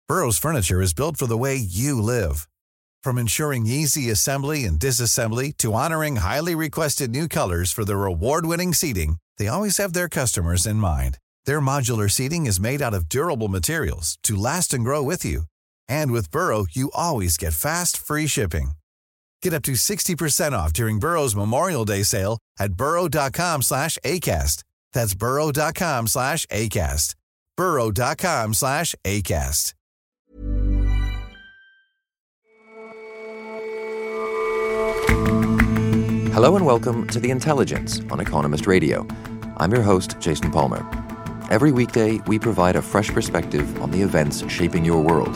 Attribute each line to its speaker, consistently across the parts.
Speaker 1: Burrow's furniture is built for the way you live. From ensuring easy assembly and disassembly to honoring highly requested new colors for their award-winning seating, they always have their customers in mind. Their modular seating is made out of durable materials to last and grow with you. And with Burrow, you always get fast, free shipping. Get up to 60% off during Burrow's Memorial Day sale at burrow.com/ACAST. That's burrow.com/ACAST. burrow.com/ACAST.
Speaker 2: Hello and welcome to The Intelligence on Economist Radio. I'm your host, Jason Palmer. Every weekday, we provide a fresh perspective on the events shaping your world.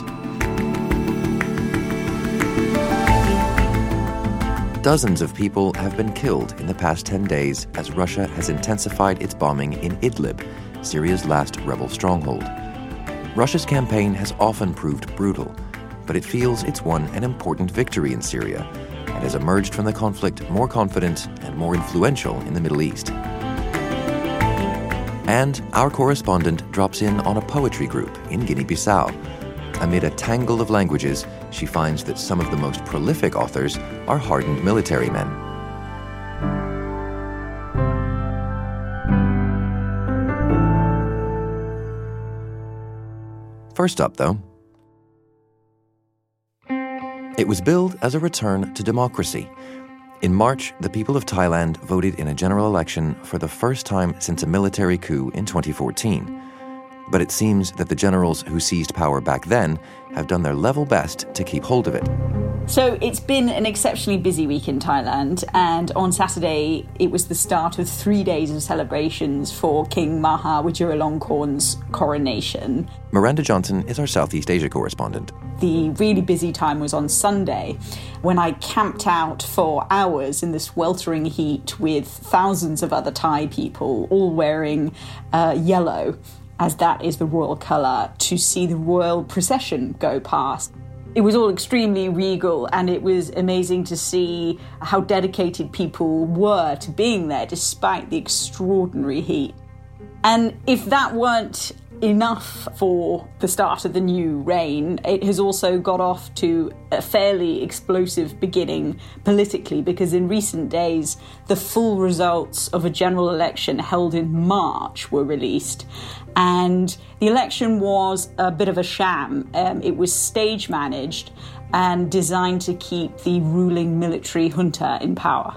Speaker 2: Dozens of people have been killed in the past 10 days as Russia has intensified its bombing in Idlib, Syria's last rebel stronghold. Russia's campaign has often proved brutal, but it feels it's won an important victory in Syria and has emerged from the conflict more confident and more influential in the Middle East. And our correspondent drops in on a poetry group in Guinea-Bissau. Amid a tangle of languages, she finds that some of the most prolific authors are hardened military men. First up, though, it was billed as a return to democracy. In March, the people of Thailand voted in a general election for the first time since a military coup in 2014. But it seems that the generals who seized power back then have done their level best to keep hold of it.
Speaker 3: So it's been an exceptionally busy week in Thailand, and on Saturday it was the start of 3 days of celebrations for King Maha Vajiralongkorn's coronation.
Speaker 2: Miranda Johnson is our Southeast Asia correspondent.
Speaker 3: The really busy time was on Sunday, when I camped out for hours in the sweltering heat with thousands of other Thai people, all wearing yellow, as that is the royal colour, to see the royal procession go past. It was all extremely regal, and it was amazing to see how dedicated people were to being there despite the extraordinary heat. And if that weren't enough for the start of the new reign, it has also got off to a fairly explosive beginning politically, because in recent days the full results of a general election held in March were released, and the election was a bit of a sham. It was stage managed and designed to keep the ruling military junta in power.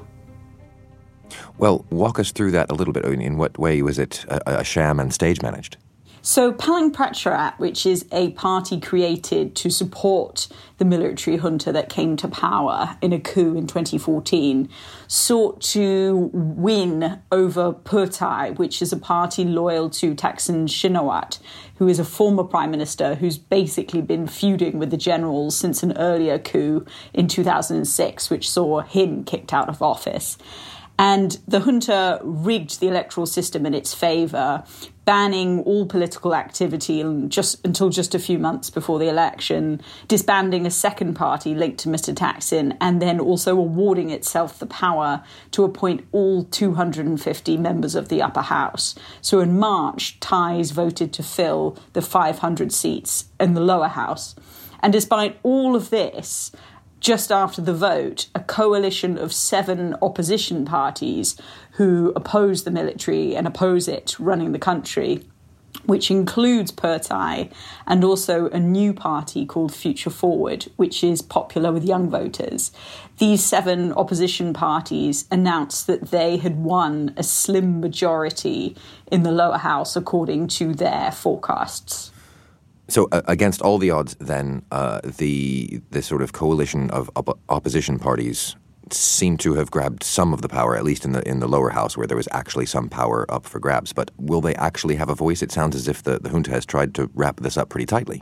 Speaker 2: Well, walk us through that a little bit. In what way was it a sham and stage managed?
Speaker 3: So Palang Pracharat, which is a party created to support the military junta that came to power in a coup in 2014, sought to win over Pheu Thai, which is a party loyal to Thaksin Shinawatra, who is a former prime minister who's basically been feuding with the generals since an earlier coup in 2006, which saw him kicked out of office. And the junta rigged the electoral system in its favour, banning all political activity until just a few months before the election, disbanding a second party linked to Mr. Thaksin, and then also awarding itself the power to appoint all 250 members of the upper house. So in March, Thais voted to fill the 500 seats in the lower house. And despite all of this, just after the vote, a coalition of 7 opposition parties who oppose the military and oppose it running the country, which includes Pheu Thai and also a new party called Future Forward, which is popular with young voters. These 7 opposition parties announced that they had won a slim majority in the lower house according to their forecasts.
Speaker 2: So against all the odds, then, the sort of coalition of opposition parties seem to have grabbed some of the power, at least in the lower house, where there was actually some power up for grabs. But will they actually have a voice? It sounds as if the junta has tried to wrap this up pretty tightly.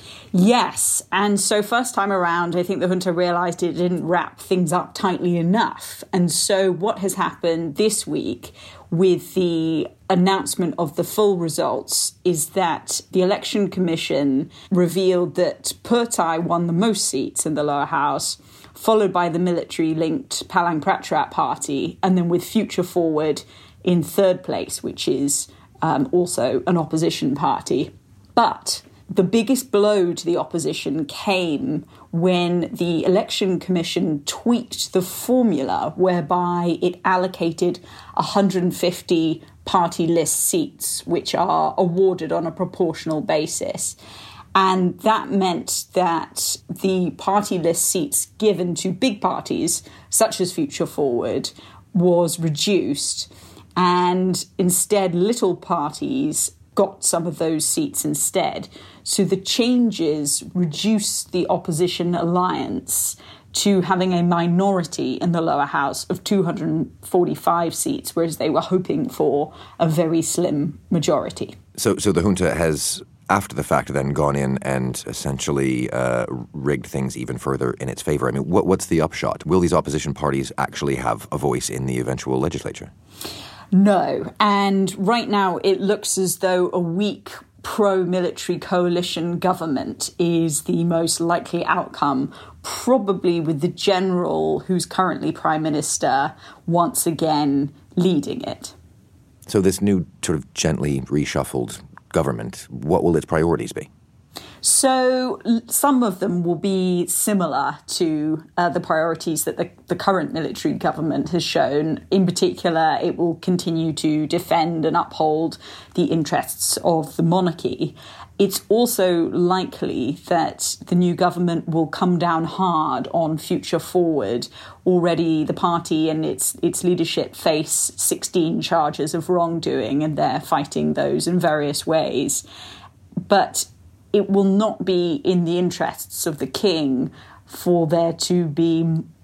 Speaker 3: Yes, and so first time around, I think the junta realised it didn't wrap things up tightly enough. And so what has happened this week with the announcement of the full results is that the Election Commission revealed that Pheu Thai won the most seats in the lower house, followed by the military-linked Palang Pracharat party, and then with Future Forward in third place, which is also an opposition party. But the biggest blow to the opposition came when the Election Commission tweaked the formula whereby it allocated 150 party list seats, which are awarded on a proportional basis. And that meant that the party list seats given to big parties, such as Future Forward, was reduced. And instead, little parties got some of those seats instead. So the changes reduced the opposition alliance to having a minority in the lower house of 245 seats, whereas they were hoping for a very slim majority.
Speaker 2: So the junta has, after the fact, then gone in and essentially rigged things even further in its favour. I mean, what's the upshot? Will these opposition parties actually have a voice in the eventual legislature?
Speaker 3: No. And right now it looks as though a weak pro-military coalition government is the most likely outcome, probably with the general who's currently prime minister once again leading it.
Speaker 2: So this new sort of gently reshuffled government, what will its priorities be?
Speaker 3: So some of them will be similar to the priorities that the current military government has shown. In particular, it will continue to defend and uphold the interests of the monarchy. It's also likely that the new government will come down hard on Future Forward. Already the party and its leadership face 16 charges of wrongdoing, and they're fighting those in various ways. But it will not be in the interests of the king for there to be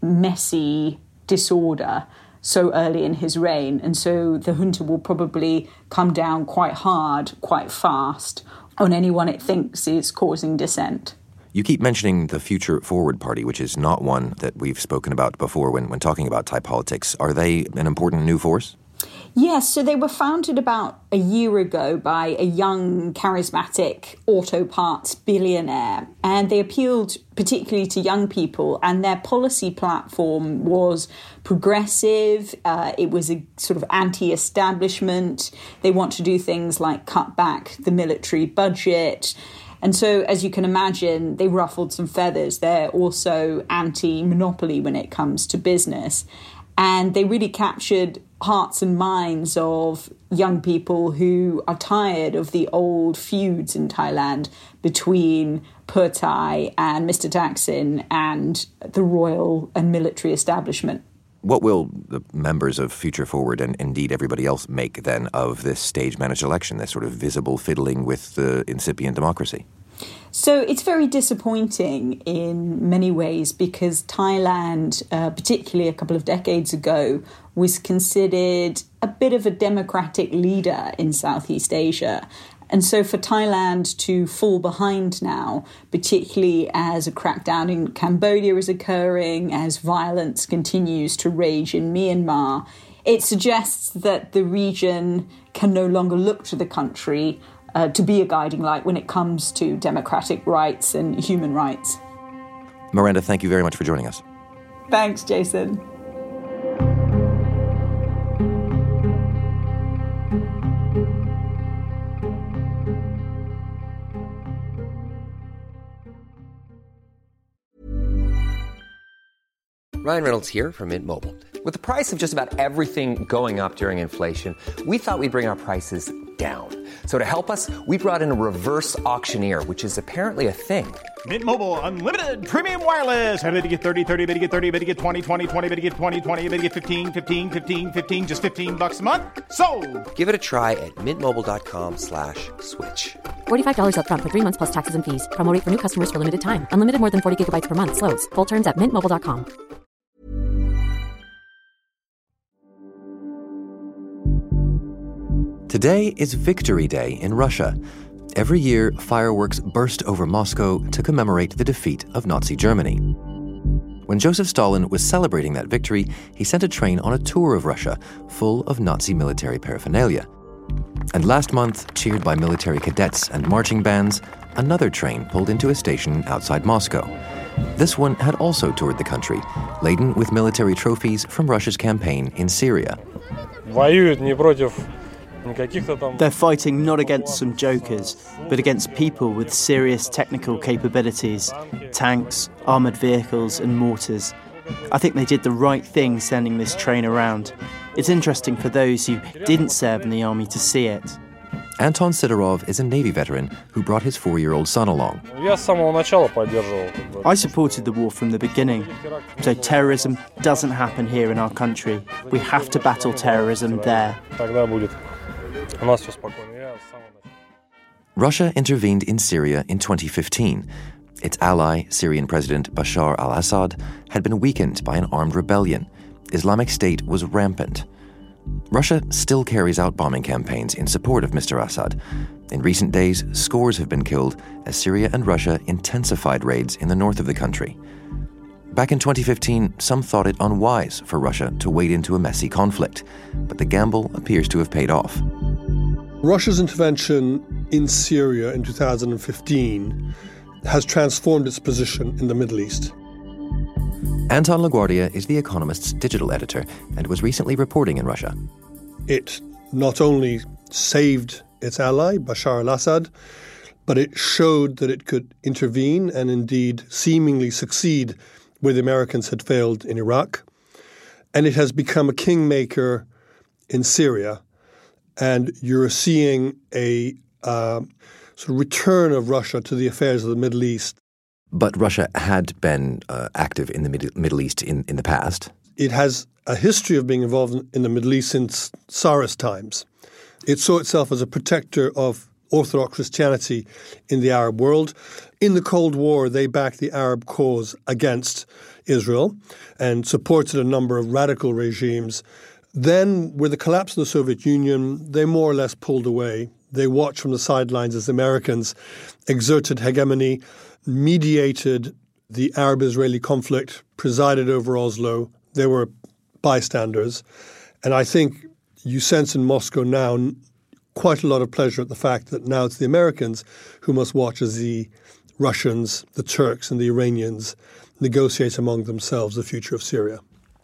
Speaker 3: messy disorder so early in his reign. And so the junta will probably come down quite hard, quite fast on anyone it thinks is causing dissent.
Speaker 2: You keep mentioning the Future Forward Party, which is not one that we've spoken about before when talking about Thai politics. Are they an important new force?
Speaker 3: Yes, so they were founded about a year ago by a young, charismatic auto parts billionaire, and they appealed particularly to young people, and their policy platform was progressive. It was a sort of anti-establishment. They want to do things like cut back the military budget. And so, as you can imagine, they ruffled some feathers. They're also anti-monopoly when it comes to business. And they really captured hearts and minds of young people who are tired of the old feuds in Thailand between Pheu Thai and Mr. Thaksin and the royal and military establishment.
Speaker 2: What will the members of Future Forward and indeed everybody else make then of this stage-managed election, this sort of visible fiddling with the incipient democracy?
Speaker 3: So it's very disappointing in many ways because Thailand, particularly a couple of decades ago, was considered a bit of a democratic leader in Southeast Asia. And so for Thailand to fall behind now, particularly as a crackdown in Cambodia is occurring, as violence continues to rage in Myanmar, it suggests that the region can no longer look to the country to be a guiding light when it comes to democratic rights and human rights.
Speaker 2: Miranda, thank you very much for joining us.
Speaker 3: Thanks, Jason.
Speaker 4: Ryan Reynolds here from Mint Mobile. With the price of just about everything going up during inflation, we thought we'd bring our prices down. So to help us, we brought in a reverse auctioneer, which is apparently a thing.
Speaker 5: Mint Mobile Unlimited Premium Wireless. How to get 30, 30, bit to get 30, bit to get 20, 20, 20, bit to get 20, 20, bit to get 15, 15, 15, 15, just $15 a month? Sold!
Speaker 4: Give it a try at mintmobile.com/switch.
Speaker 6: $45 up front for 3 months plus taxes and fees. Promo rate for new customers for limited time. Unlimited more than 40 gigabytes per month. Slows full terms at mintmobile.com.
Speaker 2: Today is Victory Day in Russia. Every year, fireworks burst over Moscow to commemorate the defeat of Nazi Germany. When Joseph Stalin was celebrating that victory, he sent a train on a tour of Russia full of Nazi military paraphernalia. And last month, cheered by military cadets and marching bands, another train pulled into a station outside Moscow. This one had also toured the country, laden with military trophies from Russia's campaign in Syria.
Speaker 7: Воюют не против They're fighting not against some jokers, but against people with serious technical capabilities, tanks, armoured vehicles and mortars. I think they did the right thing sending this train around. It's interesting for those who didn't serve in the army to see it.
Speaker 2: Anton Sidorov is a Navy veteran who brought his 4-year-old son along.
Speaker 7: I supported the war from the beginning. So terrorism doesn't happen here in our country. We have to battle terrorism there.
Speaker 2: Russia intervened in Syria in 2015. Its ally, Syrian President Bashar al-Assad, had been weakened by an armed rebellion. Islamic State was rampant. Russia still carries out bombing campaigns in support of Mr. Assad. In recent days, scores have been killed as Syria and Russia intensified raids in the north of the country. Back in 2015, some thought it unwise for Russia to wade into a messy conflict, but the gamble appears to have paid off.
Speaker 8: Russia's intervention in Syria in 2015 has transformed its position in the Middle East.
Speaker 2: Anton LaGuardia is The Economist's digital editor and was recently reporting in Russia.
Speaker 8: It not only saved its ally, Bashar al-Assad, but it showed that it could intervene and indeed seemingly succeed where the Americans had failed in Iraq. And it has become a kingmaker in Syria. And you're seeing a sort of return of Russia to the affairs of the Middle East.
Speaker 2: But Russia had been active in the Middle East in the past.
Speaker 8: It has a history of being involved in the Middle East since Tsarist times. It saw itself as a protector of Orthodox Christianity in the Arab world. In the Cold War, they backed the Arab cause against Israel and supported a number of radical regimes. Then, with the collapse of the Soviet Union, they more or less pulled away. They watched from the sidelines as the Americans exerted hegemony, mediated the Arab-Israeli conflict, presided over Oslo. They were bystanders. And I think you sense in Moscow now quite a lot of pleasure at the fact that now it's the Americans who must watch as the Russians, the Turks and the Iranians negotiate among themselves the future of Syria.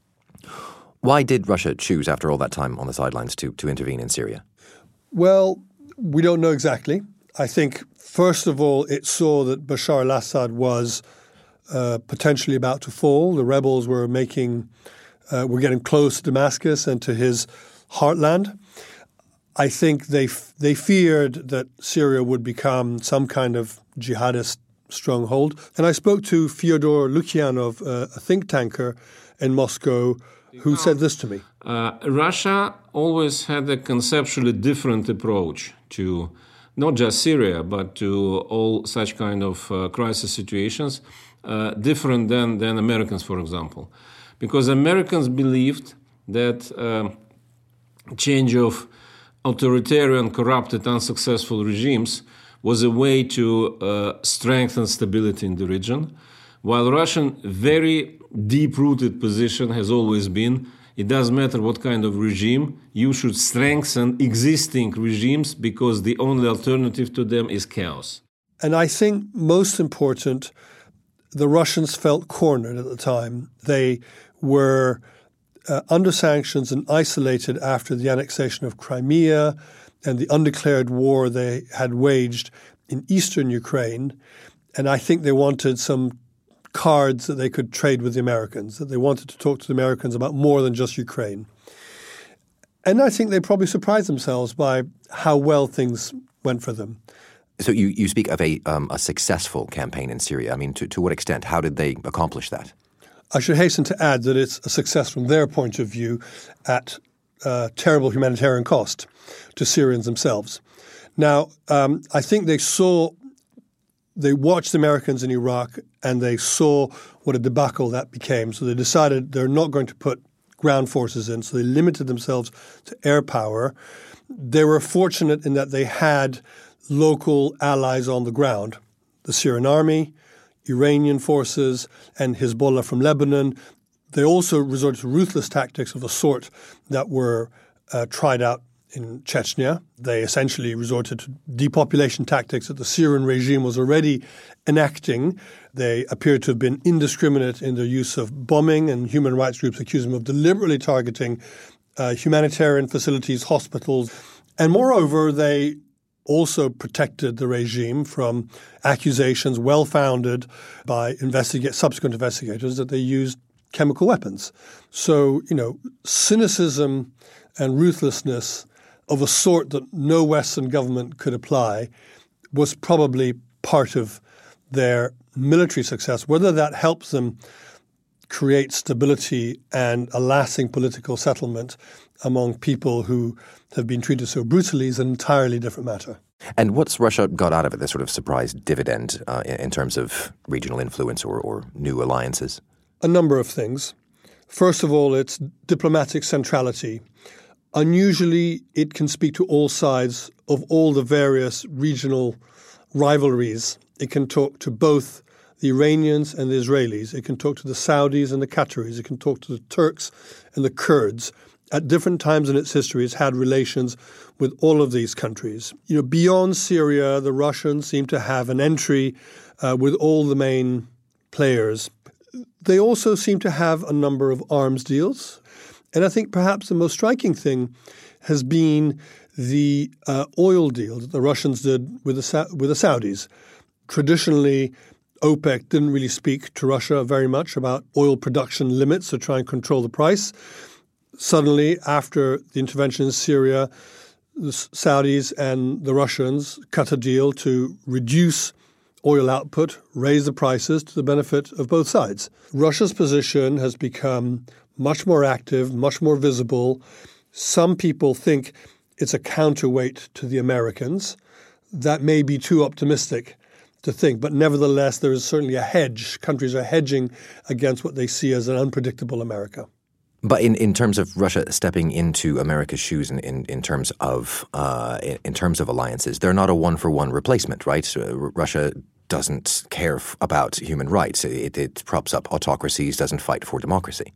Speaker 2: Why did Russia choose, after all that time on the sidelines, to intervene in Syria?
Speaker 8: Well, we don't know exactly. I think, first of all, it saw that Bashar al-Assad was potentially about to fall. The rebels were getting close to Damascus and to his heartland. I think they feared that Syria would become some kind of jihadist stronghold. And I spoke to Fyodor Lukyanov, a think tanker in Moscow, who said this to me.
Speaker 9: Russia always had a conceptually different approach to not just Syria, but to all such kind of crisis situations, different than Americans, for example. Because Americans believed that change of authoritarian, corrupted, unsuccessful regimes was a way to strengthen stability in the region, while Russian very deep-rooted position has always been, it doesn't matter what kind of regime, you should strengthen existing regimes because the only alternative to them is chaos.
Speaker 8: And I think most important, the Russians felt cornered at the time. They were under sanctions and isolated after the annexation of Crimea and the undeclared war they had waged in eastern Ukraine. And I think they wanted some cards that they could trade with the Americans, that they wanted to talk to the Americans about more than just Ukraine. And I think they probably surprised themselves by how well things went for them.
Speaker 2: So you speak of a successful campaign in Syria. I mean, to what extent? How did they accomplish that?
Speaker 8: I should hasten to add that it's a success from their point of view at terrible humanitarian cost to Syrians themselves. Now, I think they watched the Americans in Iraq and they saw what a debacle that became. So they decided they're not going to put ground forces in. So they limited themselves to air power. They were fortunate in that they had local allies on the ground, the Syrian army, Iranian forces, and Hezbollah from Lebanon. They also resorted to ruthless tactics of the sort that were tried out in Chechnya. They essentially resorted to depopulation tactics that the Syrian regime was already enacting. They appeared to have been indiscriminate in their use of bombing, and human rights groups accused them of deliberately targeting humanitarian facilities, hospitals, And moreover, they also protected the regime from accusations well-founded by subsequent investigators that they used chemical weapons. So, cynicism and ruthlessness of a sort that no Western government could apply was probably part of their military success. Whether that helps them create stability and a lasting political settlement among people who have been treated so brutally is an entirely different matter.
Speaker 2: And what's Russia got out of it, this sort of surprise dividend in terms of regional influence or new alliances?
Speaker 8: A number of things. First of all, its diplomatic centrality. Unusually, it can speak to all sides of all the various regional rivalries. It can talk to both the Iranians and the Israelis. It can talk to the Saudis and the Qataris. It can talk to the Turks and the Kurds. At different times in its history, it's had relations with all of these countries. Beyond Syria, the Russians seem to have an entry with all the main players. They also seem to have a number of arms deals. And I think perhaps the most striking thing has been the oil deal that the Russians did with the Saudis. Traditionally, OPEC didn't really speak to Russia very much about oil production limits to try and control the price. Suddenly, after the intervention in Syria, the Saudis and the Russians cut a deal to reduce oil output, raise the prices to the benefit of both sides. Russia's position has become much more active, much more visible. Some people think it's a counterweight to the Americans. That may be too optimistic to think, but nevertheless, there is certainly a hedge. Countries are hedging against what they see as an unpredictable America.
Speaker 2: But in terms of Russia stepping into America's shoes in terms of alliances, they're not a one-for-one replacement, right? Russia doesn't care about human rights. It props up autocracies, doesn't fight for democracy.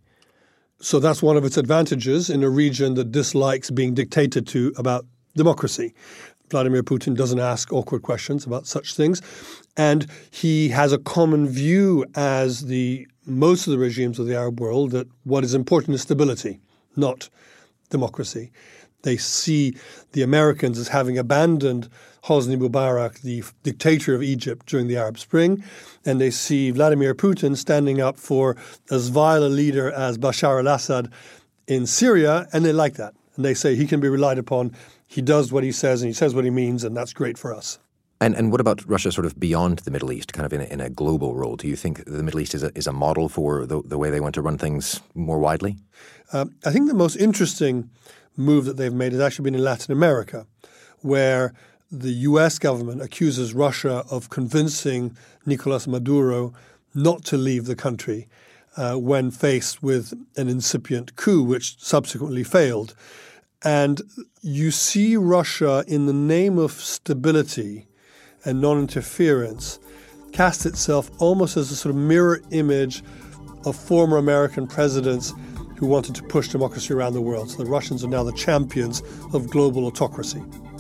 Speaker 8: So that's one of its advantages in a region that dislikes being dictated to about democracy. Vladimir Putin doesn't ask awkward questions about such things. And he has a common view as most of the regimes of the Arab world that what is important is stability, not democracy. They see the Americans as having abandoned Hosni Mubarak, the dictator of Egypt during the Arab Spring, and they see Vladimir Putin standing up for as vile a leader as Bashar al-Assad in Syria, and they like that. And they say he can be relied upon. He does what he says and he says what he means, and that's great for us.
Speaker 2: And what about Russia sort of beyond the Middle East, kind of in a global role? Do you think the Middle East is a model for the way they want to run things more widely?
Speaker 8: I think the most interesting move that they've made has actually been in Latin America, where the U.S. government accuses Russia of convincing Nicolas Maduro not to leave the country when faced with an incipient coup, which subsequently failed. And you see Russia, in the name of stability and non-interference, cast itself almost as a sort of mirror image of former American presidents who wanted to push democracy around the world. So the Russians are now the champions of global autocracy.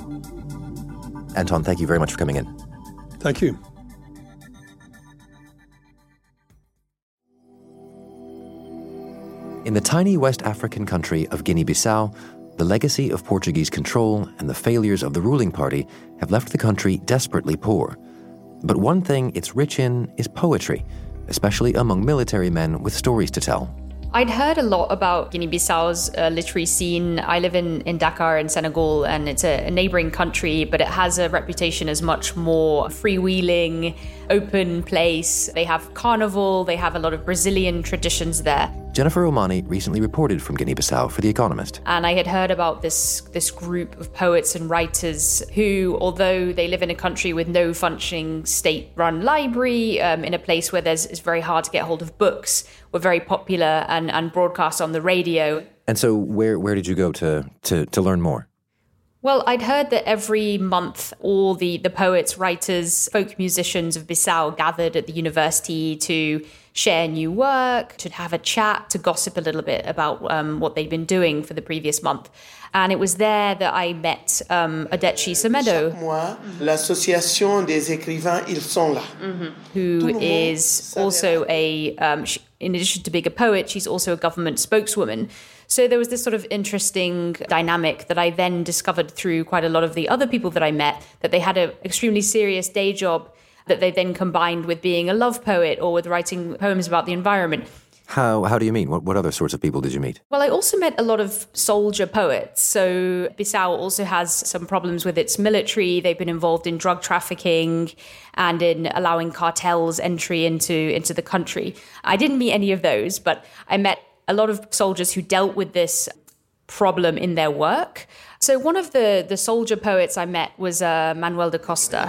Speaker 2: Anton, thank you very much for coming in.
Speaker 8: Thank you.
Speaker 2: In the tiny West African country of Guinea-Bissau, the legacy of Portuguese control and the failures of the ruling party have left the country desperately poor. But one thing it's rich in is poetry, especially among military men with stories to tell.
Speaker 10: I'd heard a lot about Guinea-Bissau's literary scene. I live in Dakar in Senegal, and it's a neighboring country, but it has a reputation as much more freewheeling, open place. They have carnival, they have a lot of Brazilian traditions there.
Speaker 2: Jennifer Omani recently reported from Guinea-Bissau for The Economist.
Speaker 10: And I had heard about this group of poets and writers who, although they live in a country with no functioning state-run library, in a place where it's very hard to get hold of books, were very popular and broadcast on the radio.
Speaker 2: And so where did you go to learn more?
Speaker 10: Well, I'd heard that every month all the poets, writers, folk musicians of Bissau gathered at the university to share new work, to have a chat, to gossip a little bit about what they'd been doing for the previous month. And it was there that I met Adechi Semedo,
Speaker 11: l'Association des Écrivains, ils sont là.
Speaker 10: Who is also in addition to being a poet, she's also a government spokeswoman. So there was this sort of interesting dynamic that I then discovered through quite a lot of the other people that I met, that they had an extremely serious day job that they then combined with being a love poet or with writing poems about the environment.
Speaker 2: How do you mean? What other sorts of people did you meet?
Speaker 10: Well, I also met a lot of soldier poets. So Bissau also has some problems with its military. They've been involved in drug trafficking and in allowing cartels entry into the country. I didn't meet any of those, but I met a lot of soldiers who dealt with this problem in their work. So one of the soldier poets I met was Manuel da Costa,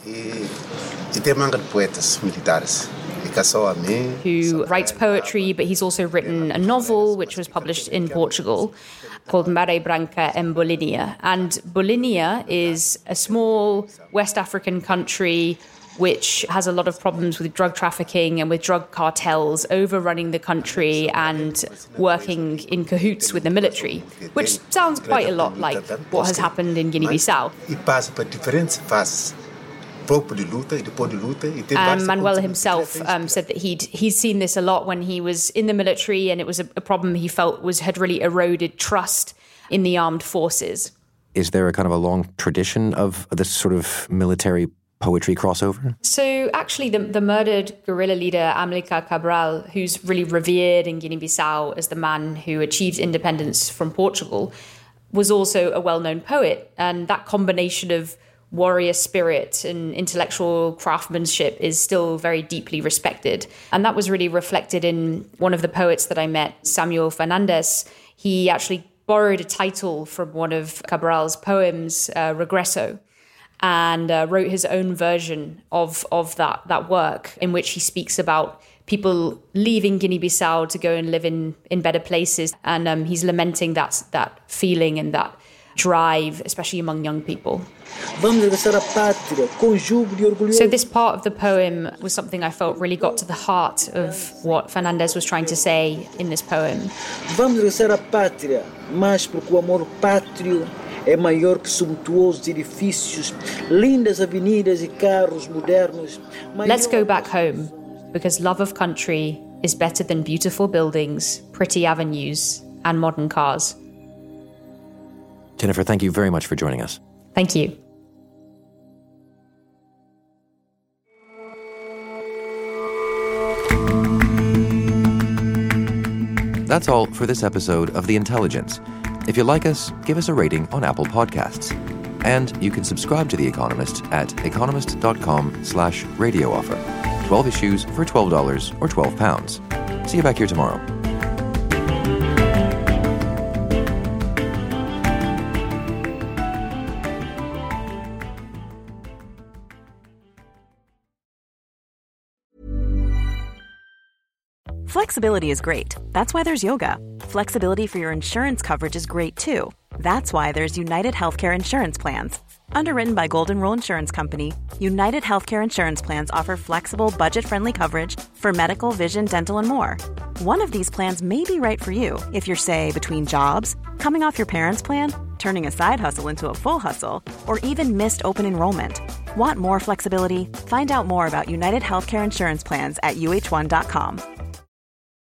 Speaker 10: who writes poetry, but he's also written a novel which was published in Portugal called Maré Branca em Bolívia. And Bolívia is a small West African country which has a lot of problems with drug trafficking and with drug cartels overrunning the country and working in cahoots with the military, which sounds quite a lot like what has happened in Guinea-Bissau. Manuel himself said that he'd seen this a lot when he was in the military, and it was a problem he felt had really eroded trust in the armed forces.
Speaker 2: Is there a kind of a long tradition of this sort of military poetry crossover?
Speaker 10: So actually the murdered guerrilla leader Amilcar Cabral, who's really revered in Guinea-Bissau as the man who achieved independence from Portugal, was also a well-known poet. And that combination of warrior spirit and intellectual craftsmanship is still very deeply respected. And that was really reflected in one of the poets that I met, Samuel Fernandez. He actually borrowed a title from one of Cabral's poems, Regreso, and wrote his own version of that work, in which he speaks about people leaving Guinea-Bissau to go and live in better places. And he's lamenting that feeling and that drive, especially among young people. So this part of the poem was something I felt really got to the heart of what Fernandez was trying to say in this poem.
Speaker 12: Vamos regressar à pátria, mas porque o amor pátrio é maior que suntuosos edifícios, lindas avenidas e carros modernos.
Speaker 10: Let's go back home, because love of country is better than beautiful buildings, pretty avenues, and modern cars.
Speaker 2: Jennifer, thank you very much for joining us.
Speaker 10: Thank you.
Speaker 2: That's all for this episode of The Intelligence. If you like us, give us a rating on Apple Podcasts. And you can subscribe to The Economist at economist.com/radio offer. 12 issues for $12 or £12. See you back here tomorrow.
Speaker 13: Flexibility is great. That's why there's yoga. Flexibility for your insurance coverage is great too. That's why there's United Healthcare Insurance Plans. Underwritten by Golden Rule Insurance Company, United Healthcare Insurance Plans offer flexible, budget-friendly coverage for medical, vision, dental, and more. One of these plans may be right for you if you're, say, between jobs, coming off your parents' plan, turning a side hustle into a full hustle, or even missed open enrollment. Want more flexibility? Find out more about United Healthcare Insurance Plans at uh1.com.